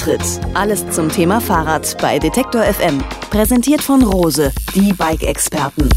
Tritt. Alles zum Thema Fahrrad bei Detektor FM. Präsentiert von Rose, die Bike-Experten.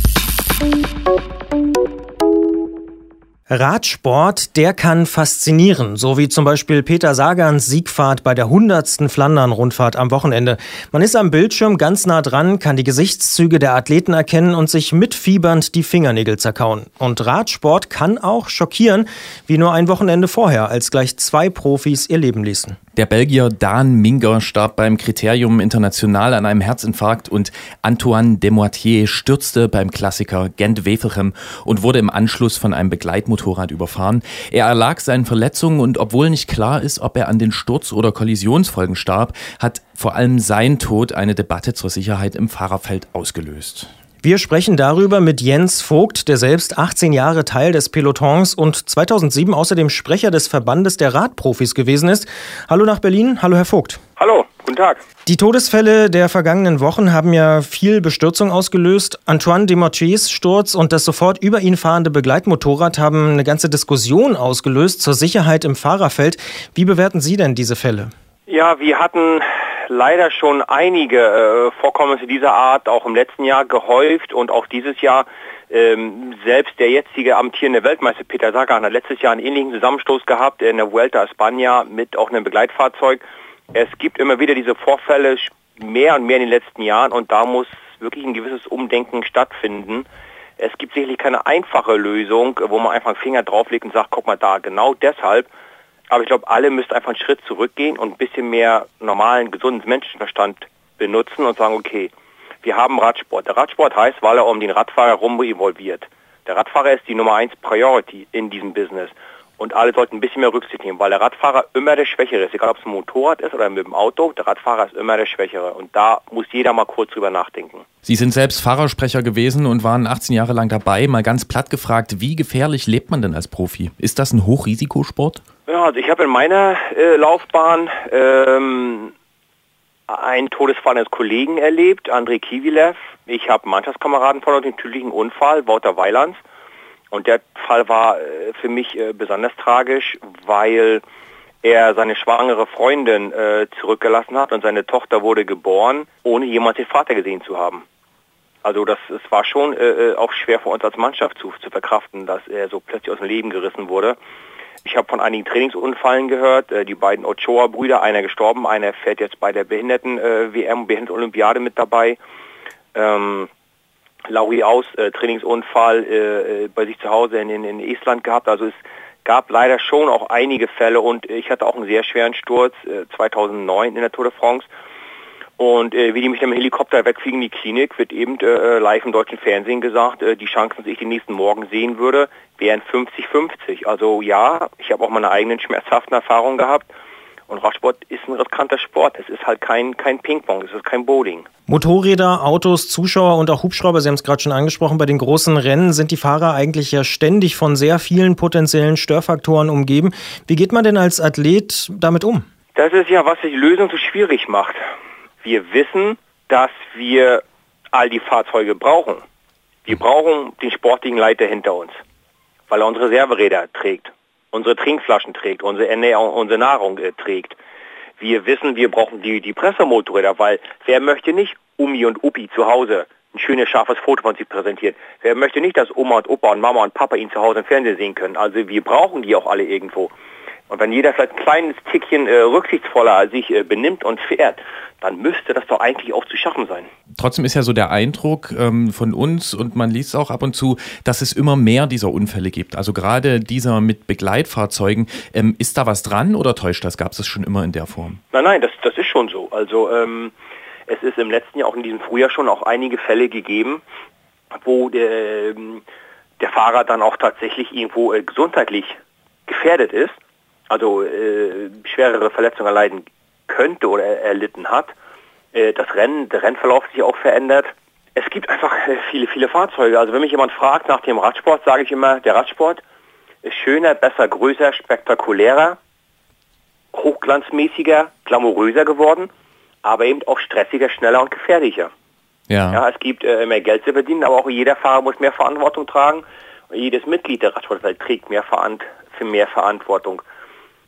Radsport, der kann faszinieren, so wie zum Beispiel Peter Sagans Siegfahrt bei der 100. Flandern-Rundfahrt am Wochenende. Man ist am Bildschirm ganz nah dran, kann die Gesichtszüge der Athleten erkennen und sich mitfiebernd die Fingernägel zerkauen. Und Radsport kann auch schockieren, wie nur ein Wochenende vorher, als gleich 2 Profis ihr Leben ließen. Der Belgier Daan Minger starb beim Kriterium International an einem Herzinfarkt und Antoine Demoitier stürzte beim Klassiker Gent-Wevelgem und wurde im Anschluss von einem Begleitmotorrad überfahren. Er erlag seinen Verletzungen und obwohl nicht klar ist, ob er an den Sturz- oder Kollisionsfolgen starb, hat vor allem sein Tod eine Debatte zur Sicherheit im Fahrerfeld ausgelöst. Wir sprechen darüber mit Jens Vogt, der selbst 18 Jahre Teil des Pelotons und 2007 außerdem Sprecher des Verbandes der Radprofis gewesen ist. Hallo nach Berlin. Hallo, Herr Vogt. Hallo, guten Tag. Die Todesfälle der vergangenen Wochen haben ja viel Bestürzung ausgelöst. Antoine Demoitiers Sturz und das sofort über ihn fahrende Begleitmotorrad haben eine ganze Diskussion ausgelöst zur Sicherheit im Fahrerfeld. Wie bewerten Sie denn diese Fälle? Ja, wir hatten leider schon einige Vorkommnisse dieser Art auch im letzten Jahr gehäuft und auch dieses Jahr. Selbst der jetzige amtierende Weltmeister Peter Sagan hat letztes Jahr einen ähnlichen Zusammenstoß gehabt in der Vuelta a España mit auch einem Begleitfahrzeug. Es gibt immer wieder diese Vorfälle, mehr und mehr in den letzten Jahren, und da muss wirklich ein gewisses Umdenken stattfinden. Es gibt sicherlich keine einfache Lösung, wo man einfach einen Finger drauflegt und sagt, guck mal da, genau deshalb. Aber ich glaube, alle müssen einfach einen Schritt zurückgehen und ein bisschen mehr normalen, gesunden Menschenverstand benutzen und sagen, okay, wir haben Radsport. Der Radsport heißt, weil er um den Radfahrer herum involviert. Der Radfahrer ist die Nummer 1 Priority in diesem Business. Und alle sollten ein bisschen mehr Rücksicht nehmen, weil der Radfahrer immer der Schwächere ist. Egal, ob es ein Motorrad ist oder mit dem Auto, der Radfahrer ist immer der Schwächere. Und da muss jeder mal kurz drüber nachdenken. Sie sind selbst Fahrersprecher gewesen und waren 18 Jahre lang dabei. Mal ganz platt gefragt, wie gefährlich lebt man denn als Profi? Ist das ein Hochrisikosport? Ja, also ich habe in meiner Laufbahn einen Todesfall eines Kollegen erlebt, Andrei Kivilev. Ich habe Mannschaftskameraden von dem tödlichen Unfall, Wouter Weilands. Und der Fall war für mich besonders tragisch, weil er seine schwangere Freundin zurückgelassen hat und seine Tochter wurde geboren, ohne jemals den Vater gesehen zu haben. Also es war schon auch schwer für uns als Mannschaft zu verkraften, dass er so plötzlich aus dem Leben gerissen wurde. Ich habe von einigen Trainingsunfällen gehört, die beiden Ochoa-Brüder, einer gestorben, einer fährt jetzt bei der Behinderten-WM, Behinderten-Olympiade mit dabei. Lauri Aus, Trainingsunfall bei sich zu Hause in Estland gehabt. Also es gab leider schon auch einige Fälle und ich hatte auch einen sehr schweren Sturz 2009 in der Tour de France. Und wie die mich dann mit dem Helikopter wegfliegen in die Klinik, wird eben live im deutschen Fernsehen gesagt, die Chancen, dass ich den nächsten Morgen sehen würde, wären 50-50. Also ja, ich habe auch meine eigenen schmerzhaften Erfahrungen gehabt. Und Radsport ist ein riskanter Sport. Es ist halt kein Ping-Pong, es ist kein Bowling. Motorräder, Autos, Zuschauer und auch Hubschrauber, Sie haben es gerade schon angesprochen, bei den großen Rennen sind die Fahrer eigentlich ja ständig von sehr vielen potenziellen Störfaktoren umgeben. Wie geht man denn als Athlet damit um? Das ist ja, was die Lösung so schwierig macht. Wir wissen, dass wir all die Fahrzeuge brauchen. Wir brauchen den sportlichen Leiter hinter uns, weil er unsere Reserveräder trägt, unsere Trinkflaschen trägt, unsere Ernährung, unsere Nahrung trägt. Wir wissen, wir brauchen die Pressemotorräder, weil wer möchte nicht Umi und Upi zu Hause ein schönes, scharfes Foto von sich präsentieren? Wer möchte nicht, dass Oma und Opa und Mama und Papa ihn zu Hause im Fernsehen sehen können? Also wir brauchen die auch alle irgendwo. Und wenn jeder vielleicht ein kleines Tickchen rücksichtsvoller sich benimmt und fährt, dann müsste das doch eigentlich auch zu schaffen sein. Trotzdem ist ja so der Eindruck von uns, und man liest auch ab und zu, dass es immer mehr dieser Unfälle gibt. Also gerade dieser mit Begleitfahrzeugen. Ist da was dran oder täuscht das? Gab es das schon immer in der Form? Nein, das ist schon so. Also es ist im letzten Jahr, auch in diesem Frühjahr schon auch einige Fälle gegeben, wo der Fahrer dann auch tatsächlich irgendwo gesundheitlich gefährdet ist. Also schwerere Verletzungen erleiden könnte oder erlitten hat. Der Rennverlauf sich auch verändert. Es gibt einfach viele Fahrzeuge. Also wenn mich jemand fragt nach dem Radsport, sage ich immer, der Radsport ist schöner, besser, größer, spektakulärer, hochglanzmäßiger, glamouröser geworden, aber eben auch stressiger, schneller und gefährlicher. Ja, es gibt mehr Geld zu verdienen, aber auch jeder Fahrer muss mehr Verantwortung tragen. Und jedes Mitglied der Radsportwelt trägt mehr Verantwortung.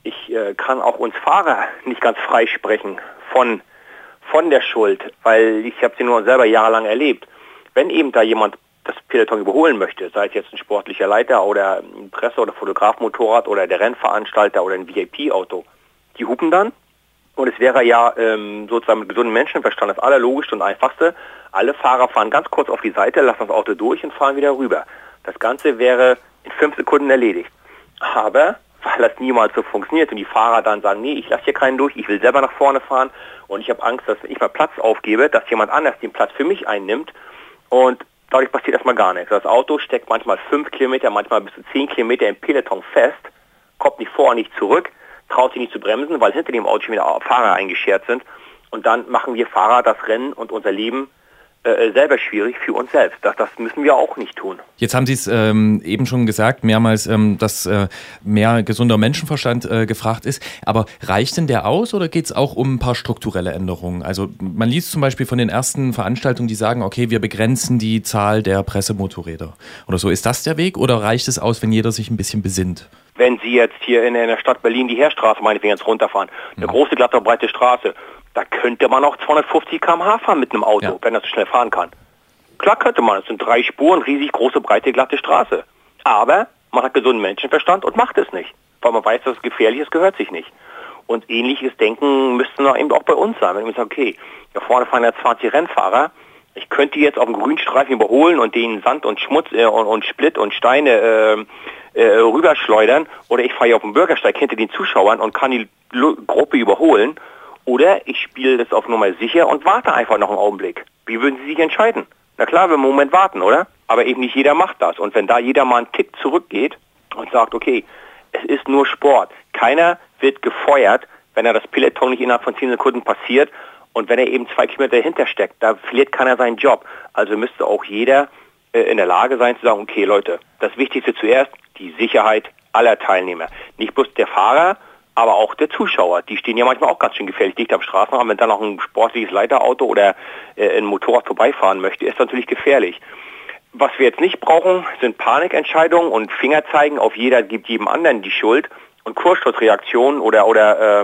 ich kann auch uns Fahrer nicht ganz freisprechen von der Schuld, weil ich habe sie nur selber jahrelang erlebt. Wenn eben da jemand das Peloton überholen möchte, sei es jetzt ein sportlicher Leiter oder ein Presse- oder Fotografmotorrad oder der Rennveranstalter oder ein VIP-Auto, die hupen dann. Und es wäre ja sozusagen mit gesundem Menschenverstand das Allerlogischste und Einfachste. Alle Fahrer fahren ganz kurz auf die Seite, lassen das Auto durch und fahren wieder rüber. Das Ganze wäre in 5 Sekunden erledigt. Aber weil das niemals so funktioniert und die Fahrer dann sagen, nee, ich lasse hier keinen durch, ich will selber nach vorne fahren und ich habe Angst, dass ich mal Platz aufgebe, dass jemand anders den Platz für mich einnimmt und dadurch passiert erstmal gar nichts. Das Auto steckt manchmal 5 Kilometer, manchmal bis zu 10 Kilometer im Peloton fest, kommt nicht vor, nicht zurück, traut sich nicht zu bremsen, weil hinter dem Auto schon wieder Fahrer eingeschert sind. Und dann machen wir Fahrer das Rennen und unser Leben selber schwierig für uns selbst. Das müssen wir auch nicht tun. Jetzt haben Sie es eben schon gesagt, mehrmals, dass mehr gesunder Menschenverstand gefragt ist. Aber reicht denn der aus oder geht es auch um ein paar strukturelle Änderungen? Also man liest zum Beispiel von den ersten Veranstaltungen, die sagen, okay, wir begrenzen die Zahl der Pressemotorräder oder so. Ist das der Weg oder reicht es aus, wenn jeder sich ein bisschen besinnt? Wenn Sie jetzt hier in der Stadt Berlin die Heerstraße meinetwegen jetzt runterfahren, eine große, glatte, breite Straße, da könnte man auch 250 km/h fahren mit einem Auto, wenn das so schnell fahren kann. Klar könnte man, es sind 3 Spuren, riesig große, breite, glatte Straße. Aber man hat gesunden Menschenverstand und macht es nicht. Weil man weiß, dass es gefährlich ist, gehört sich nicht. Und ähnliches Denken müsste noch eben auch bei uns sein. Wenn ich mir sage, okay, da vorne fahren ja 20 Rennfahrer, ich könnte jetzt auf dem Grünstreifen überholen und denen Sand und Schmutz und Split und Steine rüberschleudern, oder ich fahre hier auf dem Bürgersteig hinter den Zuschauern und kann die Gruppe überholen, oder ich spiele das auf Nummer sicher und warte einfach noch einen Augenblick. Wie würden Sie sich entscheiden? Na klar, wir einen Moment warten, oder? Aber eben nicht jeder macht das. Und wenn da jeder mal einen Tick zurückgeht und sagt, okay, es ist nur Sport. Keiner wird gefeuert, wenn er das Peloton nicht innerhalb von 10 Sekunden passiert und wenn er eben 2 Kilometer dahinter steckt. Da verliert keiner seinen Job. Also müsste auch jeder in der Lage sein zu sagen, okay Leute, das Wichtigste zuerst, die Sicherheit aller Teilnehmer. Nicht bloß der Fahrer, aber auch der Zuschauer. Die stehen ja manchmal auch ganz schön gefährlich dicht am Straßenrand. Wenn dann noch ein sportliches Leiterauto oder ein Motorrad vorbeifahren möchte, ist natürlich gefährlich. Was wir jetzt nicht brauchen, sind Panikentscheidungen und Fingerzeigen auf jeder gibt jedem anderen die Schuld und Kurzschlussreaktionen oder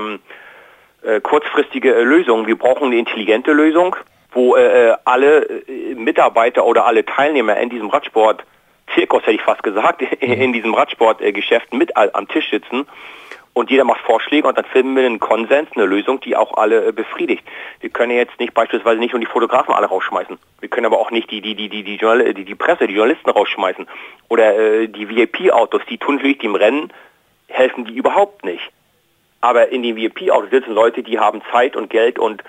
kurzfristige Lösungen. Wir brauchen eine intelligente Lösung, wo alle Mitarbeiter oder alle Teilnehmer in diesem Radsport-Zirkus, hätte ich fast gesagt, in diesem Radsportgeschäft mit am Tisch sitzen und jeder macht Vorschläge und dann finden wir einen Konsens, eine Lösung, die auch alle befriedigt. Wir können jetzt nicht beispielsweise nicht nur die Fotografen alle rausschmeißen. Wir können aber auch nicht die Presse, die Journalisten rausschmeißen oder die VIP-Autos, die tun wirklich dem Rennen, helfen die überhaupt nicht. Aber in den VIP-Autos sitzen Leute, die haben Zeit und Geld und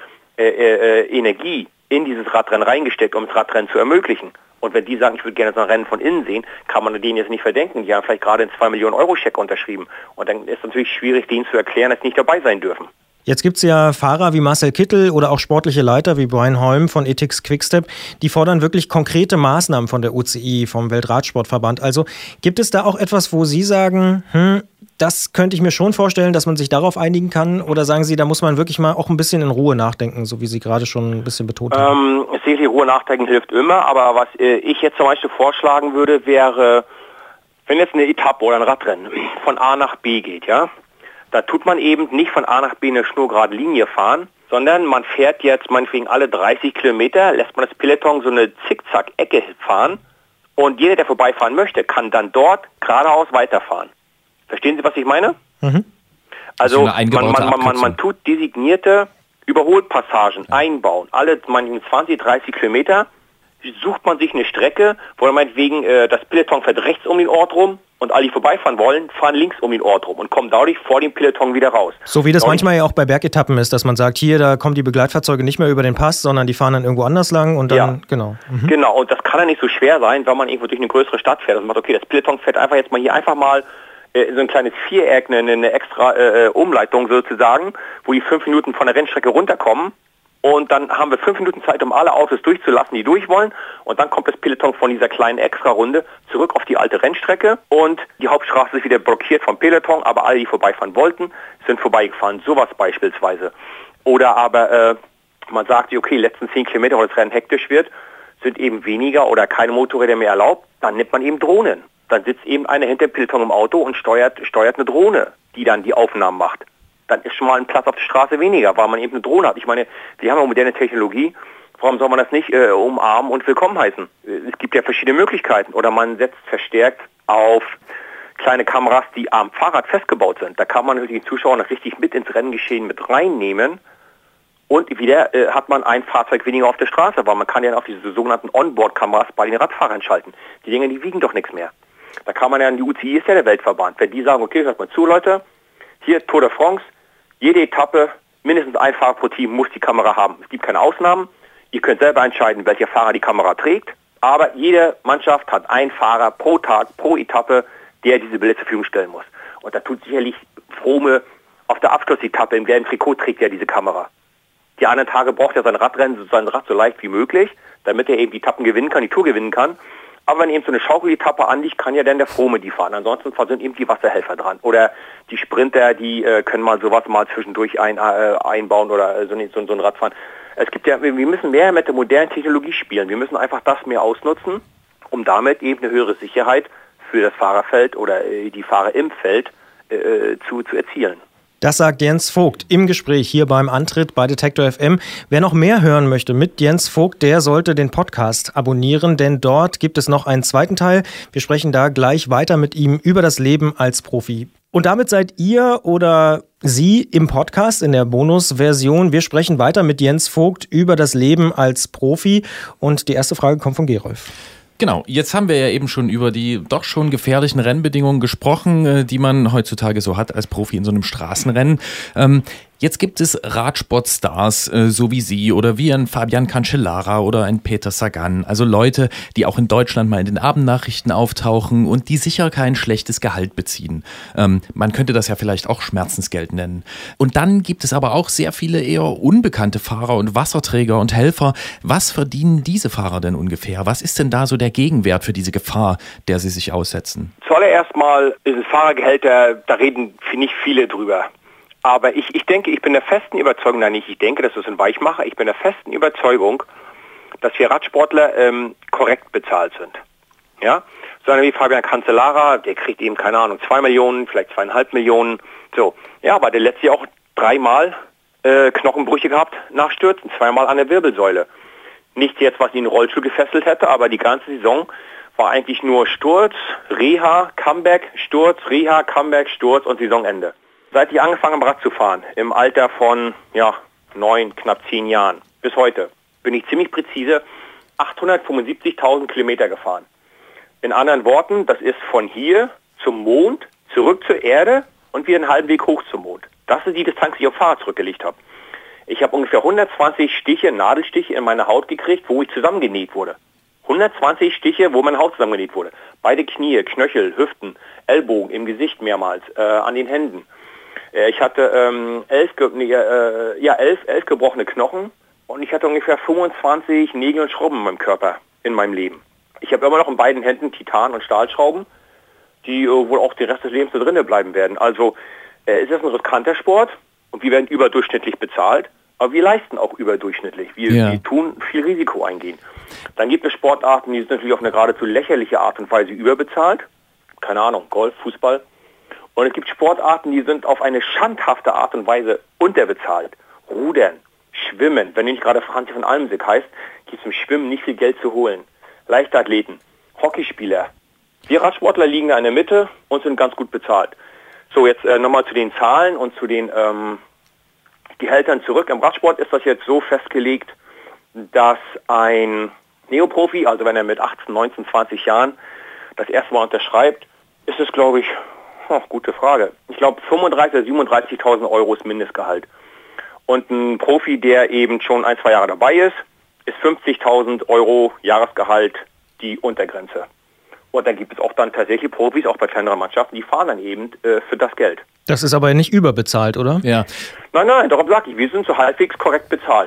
Energie in dieses Radrennen reingesteckt, um das Radrennen zu ermöglichen. Und wenn die sagen, ich würde gerne so ein Rennen von innen sehen, kann man denen jetzt nicht verdenken. Die haben vielleicht gerade einen 2 Millionen Euro Scheck unterschrieben. Und dann ist es natürlich schwierig, denen zu erklären, dass sie nicht dabei sein dürfen. Jetzt gibt es ja Fahrer wie Marcel Kittel oder auch sportliche Leiter wie Brian Holm von Ethics Quickstep, die fordern wirklich konkrete Maßnahmen von der UCI, vom Weltradsportverband. Also gibt es da auch etwas, wo Sie sagen, das könnte ich mir schon vorstellen, dass man sich darauf einigen kann? Oder sagen Sie, da muss man wirklich mal auch ein bisschen in Ruhe nachdenken, so wie Sie gerade schon ein bisschen betont haben? Sicherlich Ruhe nachdenken hilft immer, aber was ich jetzt zum Beispiel vorschlagen würde, wäre, wenn jetzt eine Etappe oder ein Radrennen von A nach B geht, ja, da tut man eben nicht von A nach B eine schnurgerade Linie fahren, sondern man fährt jetzt meinetwegen alle 30 Kilometer, lässt man das Peloton so eine Zickzack-Ecke fahren und jeder, der vorbeifahren möchte, kann dann dort geradeaus weiterfahren. Verstehen Sie, was ich meine? Mhm. Also man tut designierte Überholpassagen einbauen. Alle 20, 30 Kilometer sucht man sich eine Strecke, wo man meinetwegen das Peloton fährt rechts um den Ort rum und alle, die vorbeifahren wollen, fahren links um den Ort rum und kommen dadurch vor dem Peloton wieder raus. So wie das manchmal ja auch bei Bergetappen ist, dass man sagt, hier, da kommen die Begleitfahrzeuge nicht mehr über den Pass, sondern die fahren dann irgendwo anders lang und dann, ja. Genau. Mhm. Genau, und das kann ja nicht so schwer sein, wenn man irgendwo durch eine größere Stadt fährt. Also man sagt, okay, das Peloton fährt einfach jetzt mal hier einfach mal so ein kleines Viereck, eine extra Umleitung sozusagen, wo die 5 Minuten von der Rennstrecke runterkommen und dann haben wir 5 Minuten Zeit, um alle Autos durchzulassen, die durch wollen und dann kommt das Peloton von dieser kleinen Extra-Runde zurück auf die alte Rennstrecke und die Hauptstraße ist wieder blockiert vom Peloton, aber alle, die vorbeifahren wollten, sind vorbeigefahren, sowas beispielsweise. Oder aber man sagt, okay, letzten 10 Kilometer, wo das Rennen hektisch wird, sind eben weniger oder keine Motorräder mehr erlaubt, dann nimmt man eben Drohnen. dann sitzt eben einer hinter dem Pilton im Auto und steuert eine Drohne, die dann die Aufnahmen macht. Dann ist schon mal ein Platz auf der Straße weniger, weil man eben eine Drohne hat. Ich meine, wir haben ja moderne Technologie. Warum soll man das nicht umarmen und willkommen heißen? Es gibt ja verschiedene Möglichkeiten. Oder man setzt verstärkt auf kleine Kameras, die am Fahrrad festgebaut sind. Da kann man natürlich den Zuschauer noch richtig mit ins Renngeschehen mit reinnehmen. Und wieder hat man ein Fahrzeug weniger auf der Straße, weil man kann ja auf diese sogenannten Onboard-Kameras bei den Radfahrern schalten. Die Dinge, die wiegen doch nichts mehr. Da kann man ja, die UCI ist ja der Weltverband. Wenn die sagen, okay, hört mal zu, Leute, hier Tour de France, jede Etappe, mindestens ein Fahrer pro Team muss die Kamera haben. Es gibt keine Ausnahmen. Ihr könnt selber entscheiden, welcher Fahrer die Kamera trägt. Aber jede Mannschaft hat einen Fahrer pro Tag, pro Etappe, der diese Bilder zur Verfügung stellen muss. Und da tut sicherlich Froome auf der Abschlussetappe im gelben Trikot trägt ja diese Kamera. Die anderen Tage braucht er sein Rad so leicht wie möglich, damit er eben die Etappen gewinnen kann, die Tour gewinnen kann. Aber wenn eben so eine Schaukeletappe anliegt, kann ja dann der Froome die fahren. Ansonsten sind eben die Wasserhelfer dran. Oder die Sprinter, die können mal sowas mal zwischendurch einbauen oder so ein Rad fahren. Es gibt ja, wir müssen mehr mit der modernen Technologie spielen. Wir müssen einfach das mehr ausnutzen, um damit eben eine höhere Sicherheit für das Fahrerfeld oder die Fahrer im Feld zu erzielen. Das sagt Jens Vogt im Gespräch hier beim Antritt bei Detektor FM. Wer noch mehr hören möchte mit Jens Vogt, der sollte den Podcast abonnieren, denn dort gibt es noch einen zweiten Teil. Wir sprechen da gleich weiter mit ihm über das Leben als Profi. Und damit seid ihr oder Sie im Podcast in der Bonusversion. Wir sprechen weiter mit Jens Vogt über das Leben als Profi. Und die erste Frage kommt von Gerolf. Genau, jetzt haben wir ja eben schon über die doch schon gefährlichen Rennbedingungen gesprochen, die man heutzutage so hat als Profi in so einem Straßenrennen. Jetzt gibt es Radsportstars, so wie Sie oder wie ein Fabian Cancellara oder ein Peter Sagan. Also Leute, die auch in Deutschland mal in den Abendnachrichten auftauchen und die sicher kein schlechtes Gehalt beziehen. Man könnte das ja vielleicht auch Schmerzensgeld nennen. Und dann gibt es aber auch sehr viele eher unbekannte Fahrer und Wasserträger und Helfer. Was verdienen diese Fahrer denn ungefähr? Was ist denn da so der Gegenwert für diese Gefahr, der sie sich aussetzen? Zuallererst mal ist es Fahrergehälter, da reden nicht viele drüber. Aber ich denke, ich bin der festen Überzeugung, das ist ein Weichmacher, ich bin der festen Überzeugung, dass wir Radsportler korrekt bezahlt sind. Ja? So einer wie Fabian Cancellara, der kriegt eben, 2 Millionen, vielleicht 2,5 Millionen. So. Ja, aber der letztes Jahr auch 3-mal Knochenbrüche gehabt nach Stürzen, 2-mal an der Wirbelsäule. Nicht jetzt, was ihn in den Rollstuhl gefesselt hätte, aber die ganze Saison war eigentlich nur Sturz, Reha, Comeback, Sturz, Reha, Comeback, Sturz und Saisonende. Seit ich angefangen habe, Rad zu fahren, im Alter von 9, knapp 10 Jahren, bis heute, bin ich ziemlich präzise 875.000 Kilometer gefahren. In anderen Worten, das ist von hier zum Mond, zurück zur Erde und wieder einen halben Weg hoch zum Mond. Das ist die Distanz, die ich auf Fahrrad zurückgelegt habe. Ich habe ungefähr 120 Stiche, Nadelstiche in meine Haut gekriegt, wo ich zusammengenäht wurde. 120 Stiche, wo meine Haut zusammengenäht wurde. Beide Knie, Knöchel, Hüften, Ellbogen, im Gesicht mehrmals, an den Händen. Ich hatte 11 gebrochene Knochen und ich hatte ungefähr 25 Nägel und Schrauben in meinem Körper, in meinem Leben. Ich habe immer noch in beiden Händen Titan- und Stahlschrauben, die wohl auch den Rest des Lebens da drinnen bleiben werden. Also es ist ein riskanter Sport und wir werden überdurchschnittlich bezahlt, aber wir leisten auch überdurchschnittlich. Wir tun viel Risiko eingehen. Dann gibt es Sportarten, die sind natürlich auf eine geradezu lächerliche Art und Weise überbezahlt. Keine Ahnung, Golf, Fußball. Und es gibt Sportarten, die sind auf eine schandhafte Art und Weise unterbezahlt. Rudern, Schwimmen, wenn nicht gerade Franz von Almsick heißt, gibt es im Schwimmen nicht viel Geld zu holen. Leichtathleten, Hockeyspieler. Wir Radsportler liegen da in der Mitte und sind ganz gut bezahlt. So, jetzt nochmal zu den Zahlen und zu den Gehältern zurück. Im Radsport ist das jetzt so festgelegt, dass ein Neoprofi, also wenn er mit 18, 19, 20 Jahren das erste Mal unterschreibt, ist es, glaube ich, gute Frage. Ich glaube 35.000 oder 37.000 Euro ist Mindestgehalt. Und ein Profi, der eben schon 1-2 Jahre dabei ist 50.000 Euro Jahresgehalt die Untergrenze. Und dann gibt es auch dann tatsächlich Profis, auch bei kleineren Mannschaften, die fahren dann eben für das Geld. Das ist aber nicht überbezahlt, oder? Ja. Nein, darum sage ich, wir sind so halbwegs korrekt bezahlt.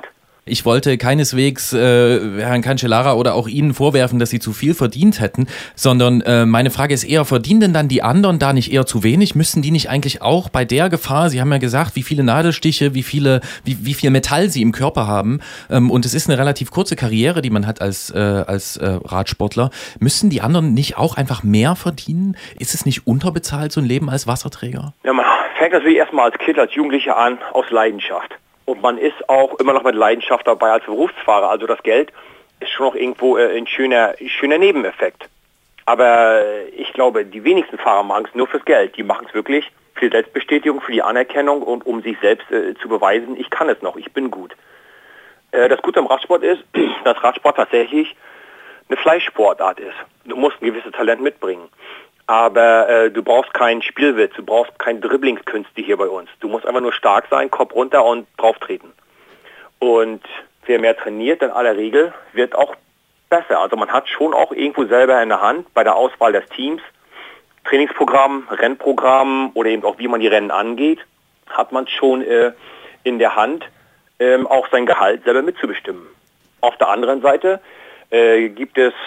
Ich wollte keineswegs Herrn Cancellara oder auch Ihnen vorwerfen, dass Sie zu viel verdient hätten, sondern meine Frage ist eher, verdienen denn dann die anderen da nicht eher zu wenig? Müssten die nicht eigentlich auch bei der Gefahr, Sie haben ja gesagt, wie viele Nadelstiche, wie viel Metall sie im Körper haben, und es ist eine relativ kurze Karriere, die man hat als Radsportler, müssen die anderen nicht auch einfach mehr verdienen? Ist es nicht unterbezahlt, so ein Leben als Wasserträger? Ja, man fängt natürlich erstmal als Kind, als Jugendlicher an, aus Leidenschaft. Und man ist auch immer noch mit Leidenschaft dabei als Berufsfahrer. Also das Geld ist schon noch irgendwo ein schöner Nebeneffekt. Aber ich glaube, die wenigsten Fahrer machen es nur fürs Geld. Die machen es wirklich für die Selbstbestätigung, für die Anerkennung und um sich selbst zu beweisen, ich kann es noch, ich bin gut. Das Gute am Radsport ist, dass Radsport tatsächlich eine Fleischsportart ist. Du musst ein gewisses Talent mitbringen. Aber du brauchst keinen Spielwitz, du brauchst keine Dribblingskünste hier bei uns. Du musst einfach nur stark sein, Kopf runter und drauf treten. Und wer mehr trainiert, in aller Regel wird auch besser. Also man hat schon auch irgendwo selber in der Hand bei der Auswahl des Teams, Trainingsprogramm, Rennprogramm oder eben auch wie man die Rennen angeht, hat man schon in der Hand, auch sein Gehalt selber mitzubestimmen. Auf der anderen Seite gibt es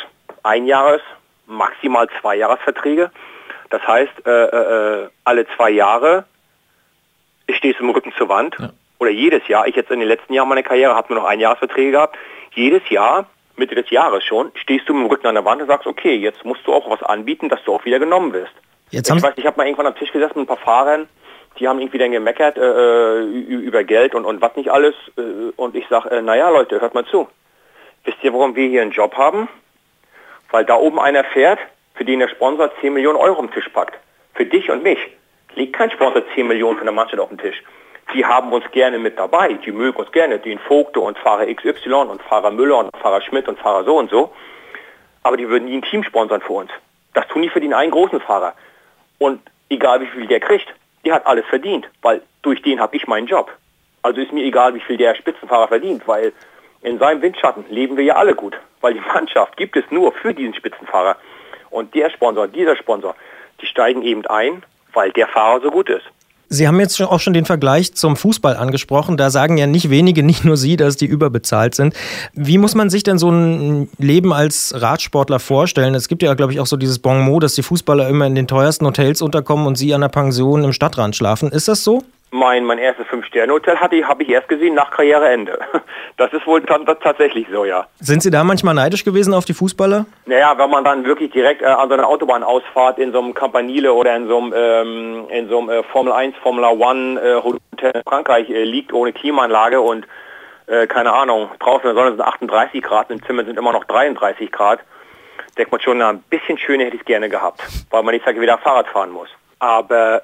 maximal 2-Jahresverträge. Das heißt, alle 2 Jahre stehst du im Rücken zur Wand. Ja. Oder jedes Jahr, ich jetzt in den letzten Jahren meiner Karriere habe nur noch 1-Jahresverträge gehabt. Jedes Jahr, Mitte des Jahres schon, stehst du mit dem Rücken an der Wand und sagst, okay, jetzt musst du auch was anbieten, dass du auch wieder genommen wirst. Ich habe mal irgendwann am Tisch gesessen mit ein paar Fahrern, die haben irgendwie dann gemeckert über Geld und was nicht alles. Und ich sage, naja Leute, hört mal zu. Wisst ihr, warum wir hier einen Job haben? Weil da oben einer fährt, für den der Sponsor 10 Millionen Euro am Tisch packt. Für dich und mich liegt kein Sponsor 10 Millionen für eine Mannschaft auf dem Tisch. Die haben uns gerne mit dabei, die mögen uns gerne, den Vogte und Fahrer XY und Fahrer Müller und Fahrer Schmidt und Fahrer so und so. Aber die würden nie ein Team sponsern für uns. Das tun die für den einen großen Fahrer. Und egal wie viel der kriegt, der hat alles verdient, weil durch den habe ich meinen Job. Also ist mir egal, wie viel der Spitzenfahrer verdient, weil in seinem Windschatten leben wir ja alle gut, weil die Mannschaft gibt es nur für diesen Spitzenfahrer. Und dieser Sponsor, die steigen eben ein, weil der Fahrer so gut ist. Sie haben jetzt auch schon den Vergleich zum Fußball angesprochen. Da sagen ja nicht wenige, nicht nur Sie, dass die überbezahlt sind. Wie muss man sich denn so ein Leben als Radsportler vorstellen? Es gibt ja, glaube ich, auch so dieses Bon mot, dass die Fußballer immer in den teuersten Hotels unterkommen und Sie an der Pension im Stadtrand schlafen. Ist das so? Mein erstes 5-Sterne-Hotel habe ich erst gesehen nach Karriereende. Das ist wohl tatsächlich so, ja. Sind Sie da manchmal neidisch gewesen auf die Fußballer? Naja, wenn man dann wirklich direkt an so einer Autobahnausfahrt in so einem Campanile oder in so einem Formel 1, Formula 1 Hotel in Frankreich liegt ohne Klimaanlage und keine Ahnung, draußen in der Sonne sind 38 Grad, im Zimmer sind immer noch 33 Grad, denkt man schon, ein bisschen schöner hätte ich es gerne gehabt, weil man nicht wieder Fahrrad fahren muss. Aber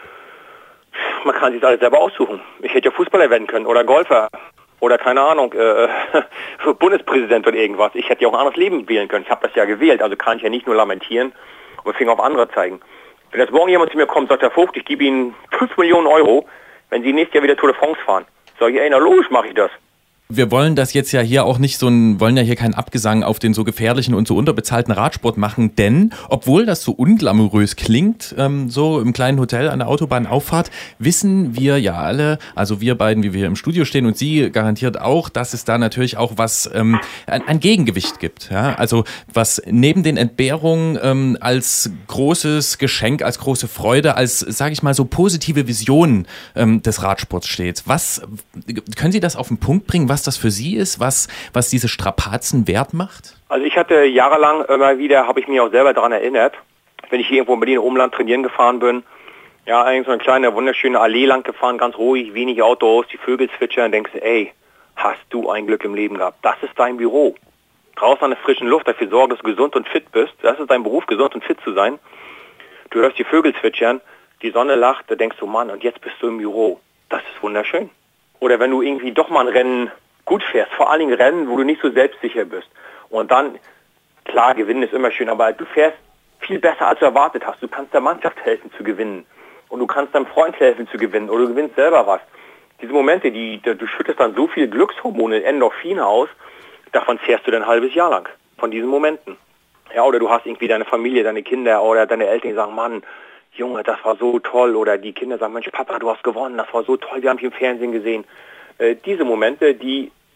man kann sich das alles selber aussuchen. Ich hätte ja Fußballer werden können oder Golfer oder keine Ahnung, Bundespräsident oder irgendwas. Ich hätte ja auch ein anderes Leben wählen können. Ich habe das ja gewählt, also kann ich ja nicht nur lamentieren und Finger auf andere zeigen. Wenn jetzt morgen jemand zu mir kommt, sagt der Vogt, ich gebe Ihnen 5 Millionen Euro, wenn Sie nächstes Jahr wieder Tour de France fahren. Sag ich, na logisch mache ich das. Wir wollen das jetzt ja hier auch nicht wollen ja hier keinen Abgesang auf den so gefährlichen und so unterbezahlten Radsport machen, denn obwohl das so unglamourös klingt, so im kleinen Hotel an der Autobahnauffahrt, wissen wir ja alle, also wir beiden, wie wir hier im Studio stehen und Sie garantiert auch, dass es da natürlich auch was, ein Gegengewicht gibt. Ja? Also was neben den Entbehrungen als großes Geschenk, als große Freude, als, sage ich mal, so positive Vision des Radsports steht. Was können Sie das auf den Punkt bringen, was das für Sie ist, was diese Strapazen wert macht? Also ich hatte jahrelang immer wieder, habe ich mich auch selber daran erinnert, wenn ich hier irgendwo in Berlin Umland trainieren gefahren bin, ja, eigentlich so eine kleine, wunderschöne Allee lang gefahren, ganz ruhig, wenig Autos, die Vögel zwitschern, denkst du, ey, hast du ein Glück im Leben gehabt. Das ist dein Büro. Draußen an der frischen Luft, dafür sorgen, dass du gesund und fit bist. Das ist dein Beruf, gesund und fit zu sein. Du hörst die Vögel zwitschern, die Sonne lacht, da denkst du, Mann, und jetzt bist du im Büro. Das ist wunderschön. Oder wenn du irgendwie doch mal ein Rennen gut fährst, vor allen Dingen Rennen, wo du nicht so selbstsicher bist. Und dann, klar, gewinnen ist immer schön, aber du fährst viel besser, als du erwartet hast. Du kannst der Mannschaft helfen zu gewinnen. Und du kannst deinem Freund helfen zu gewinnen. Oder du gewinnst selber was. Diese Momente, du schüttest dann so viel Glückshormone, Endorphine aus, davon fährst du dann ein halbes Jahr lang. Von diesen Momenten. Ja, oder du hast irgendwie deine Familie, deine Kinder oder deine Eltern, die sagen, Mann, Junge, das war so toll. Oder die Kinder sagen, Mensch, Papa, du hast gewonnen, das war so toll, wir haben dich im Fernsehen gesehen. Diese Momente, die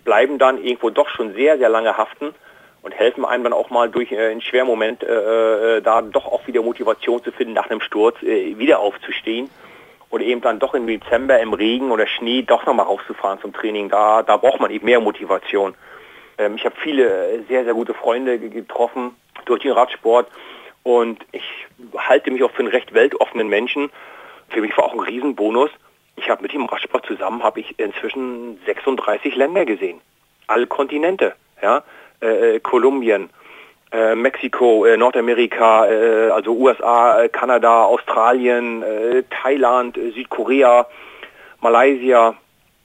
bleiben dann irgendwo doch schon sehr, sehr lange haften und helfen einem dann auch mal durch einen schweren Moment da doch auch wieder Motivation zu finden, nach einem Sturz wieder aufzustehen oder eben dann doch im Dezember im Regen oder Schnee doch nochmal rauszufahren zum Training. Da braucht man eben mehr Motivation. Ich habe viele sehr, sehr gute Freunde getroffen durch den Radsport und ich halte mich auch für einen recht weltoffenen Menschen. Für mich war auch ein Riesenbonus. Ich habe mit dem Radsport zusammen inzwischen 36 Länder gesehen. Alle Kontinente, ja. Kolumbien, Mexiko, Nordamerika, also USA, Kanada, Australien, Thailand, Südkorea, Malaysia,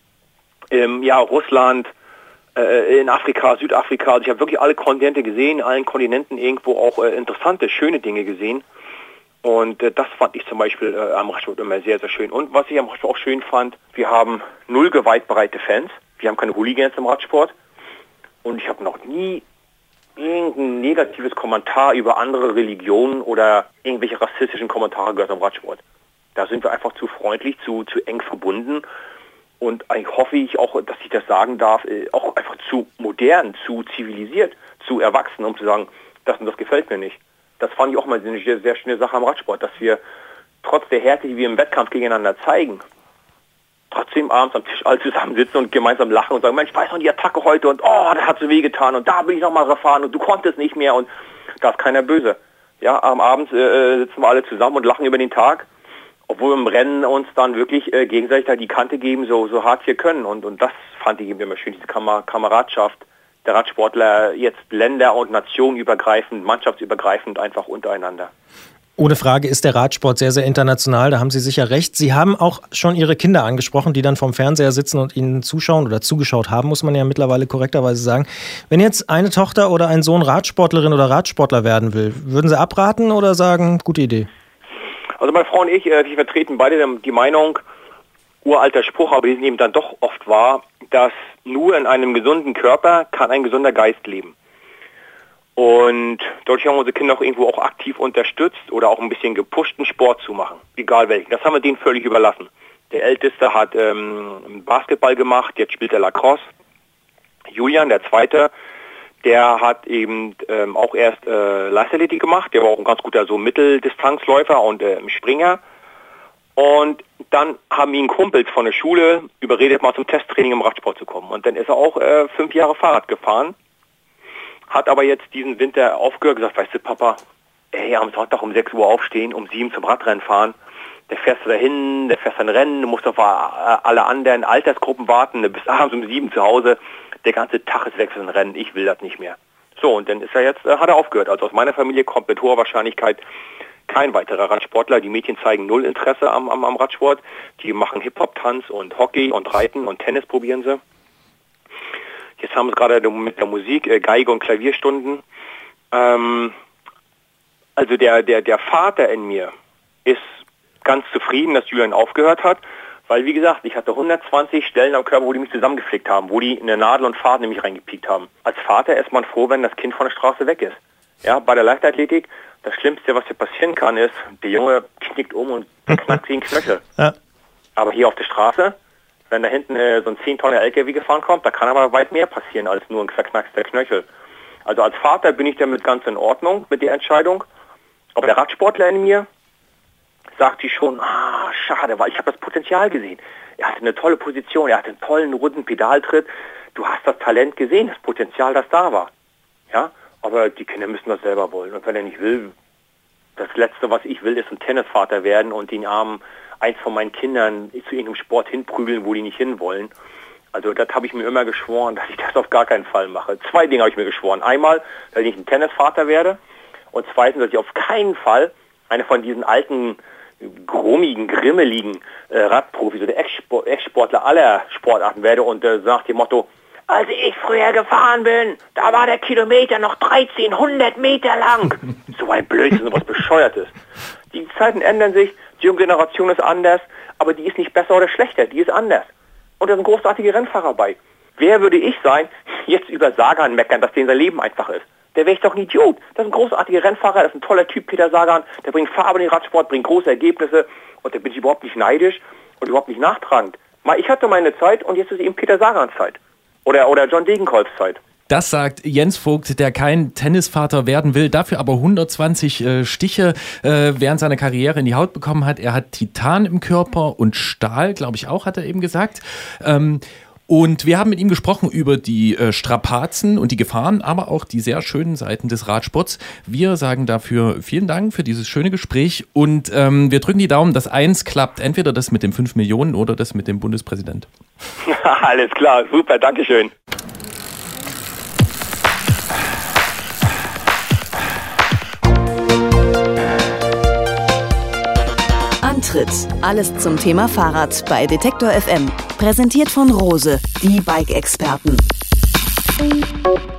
Russland, in Afrika, Südafrika. Also ich habe wirklich alle Kontinente gesehen, allen Kontinenten irgendwo auch interessante, schöne Dinge gesehen. Und das fand ich zum Beispiel am Radsport immer sehr, sehr schön. Und was ich am Radsport auch schön fand, wir haben 0 gewaltbereite Fans. Wir haben keine Hooligans im Radsport. Und ich habe noch nie irgendein negatives Kommentar über andere Religionen oder irgendwelche rassistischen Kommentare gehört am Radsport. Da sind wir einfach zu freundlich, zu eng verbunden. Und eigentlich hoffe ich auch, dass ich das sagen darf, auch einfach zu modern, zu zivilisiert, zu erwachsen, um zu sagen, das und das gefällt mir nicht. Das fand ich auch mal eine sehr, sehr schöne Sache am Radsport, dass wir trotz der Härte, die wir im Wettkampf gegeneinander zeigen, trotzdem abends am Tisch alle zusammensitzen und gemeinsam lachen und sagen, Mensch, weiß noch die Attacke heute und das hat so wehgetan und da bin ich nochmal gefahren und du konntest nicht mehr und da ist keiner böse. Ja, am Abend sitzen wir alle zusammen und lachen über den Tag, obwohl wir im Rennen uns dann wirklich gegenseitig da die Kante geben, so hart wir können und das fand ich eben immer schön, diese Kameradschaft der Radsportler jetzt länder- und nationenübergreifend, mannschaftsübergreifend einfach untereinander. Ohne Frage ist der Radsport sehr, sehr international, da haben Sie sicher recht. Sie haben auch schon Ihre Kinder angesprochen, die dann vorm Fernseher sitzen und Ihnen zuschauen oder zugeschaut haben, muss man ja mittlerweile korrekterweise sagen. Wenn jetzt eine Tochter oder ein Sohn Radsportlerin oder Radsportler werden will, würden Sie abraten oder sagen, gute Idee? Also meine Frau und ich, wir vertreten beide die Meinung, uralter Spruch, aber diesen eben dann doch oft wahr, dass nur in einem gesunden Körper kann ein gesunder Geist leben. Und dadurch haben unsere Kinder auch irgendwo auch aktiv unterstützt oder auch ein bisschen gepusht, einen Sport zu machen, egal welchen. Das haben wir denen völlig überlassen. Der Älteste hat Basketball gemacht, jetzt spielt er Lacrosse. Julian, der Zweite, der hat eben auch erst Leichtathletik gemacht, der war auch ein ganz guter so Mitteldistanzläufer und Springer. Und dann haben ihn Kumpels von der Schule überredet, mal zum Testtraining im Radsport zu kommen. Und dann ist er auch 5 Jahre Fahrrad gefahren, hat aber jetzt diesen Winter aufgehört, gesagt, weißt du Papa, am Sonntag um 6 Uhr aufstehen, um 7 zum Radrennen fahren, der fährst du dahin, der fährst dann Rennen, du musst auf alle anderen Altersgruppen warten, du bist abends um 7 zu Hause, der ganze Tag ist weg für ein Rennen, ich will das nicht mehr. So, und dann ist er jetzt, hat er aufgehört. Also aus meiner Familie kommt mit hoher Wahrscheinlichkeit kein weiterer Radsportler. Die Mädchen zeigen 0 Interesse am Radsport. Die machen Hip-Hop-Tanz und Hockey und Reiten und Tennis probieren sie. Jetzt haben wir es gerade mit der Musik, Geige und Klavierstunden. Also der Vater in mir ist ganz zufrieden, dass Julian aufgehört hat, weil wie gesagt, ich hatte 120 Stellen am Körper, wo die mich zusammengeflickt haben, wo die eine Nadel und Faden in mich reingepiekt haben. Als Vater ist man froh, wenn das Kind von der Straße weg ist. Ja, bei der Leichtathletik, das Schlimmste, was hier passieren kann, ist, der Junge knickt um und knackt sich den Knöchel. Ja. Aber hier auf der Straße, wenn da hinten so ein 10-Tonner LKW gefahren kommt, da kann aber weit mehr passieren als nur ein verknackster Knöchel. Also als Vater bin ich damit ganz in Ordnung mit der Entscheidung. Aber der Radsportler in mir sagt sich schon, schade, weil ich habe das Potenzial gesehen. Er hatte eine tolle Position, er hatte einen tollen, runden Pedaltritt. Du hast das Talent gesehen, das Potenzial, das da war. Ja, aber die Kinder müssen das selber wollen. Und wenn er nicht will, das Letzte, was ich will, ist ein Tennisvater werden und den Armen eins von meinen Kindern zu irgendeinem Sport hinprügeln, wo die nicht hinwollen. Also das habe ich mir immer geschworen, dass ich das auf gar keinen Fall mache. 2 Dinge habe ich mir geschworen. Einmal, dass ich ein Tennisvater werde und zweitens, dass ich auf keinen Fall eine von diesen alten, grummigen, grimmeligen Radprofis oder Ex-Sportler aller Sportarten werde und nach dem Motto, als ich früher gefahren bin, da war der Kilometer noch 1300 Meter lang. So ein Blödsinn, so was Bescheuertes. Die Zeiten ändern sich, die junge Generation ist anders, aber die ist nicht besser oder schlechter, die ist anders. Und da sind großartige Rennfahrer bei. Wer würde ich sein, jetzt über Sagan meckern, dass denen sein Leben einfach ist? Der wäre ich doch ein Idiot. Das ist ein großartiger Rennfahrer, das ist ein toller Typ, Peter Sagan, der bringt Farbe in den Radsport, bringt große Ergebnisse und da bin ich überhaupt nicht neidisch und überhaupt nicht nachtragend. Ich hatte meine Zeit und jetzt ist eben Peter Sagans Zeit. Oder John Degenkolbs Zeit. Das sagt Jens Vogt, der kein Tennisvater werden will, dafür aber 120 Stiche während seiner Karriere in die Haut bekommen hat. Er hat Titan im Körper und Stahl, glaube ich auch, hat er eben gesagt. Und wir haben mit ihm gesprochen über die Strapazen und die Gefahren, aber auch die sehr schönen Seiten des Radsports. Wir sagen dafür vielen Dank für dieses schöne Gespräch und wir drücken die Daumen, dass eins klappt, entweder das mit den 5 Millionen oder das mit dem Bundespräsident. Alles klar, super, Dankeschön. Antritt. Alles zum Thema Fahrrad bei Detektor FM. Präsentiert von Rose, die Bike-Experten.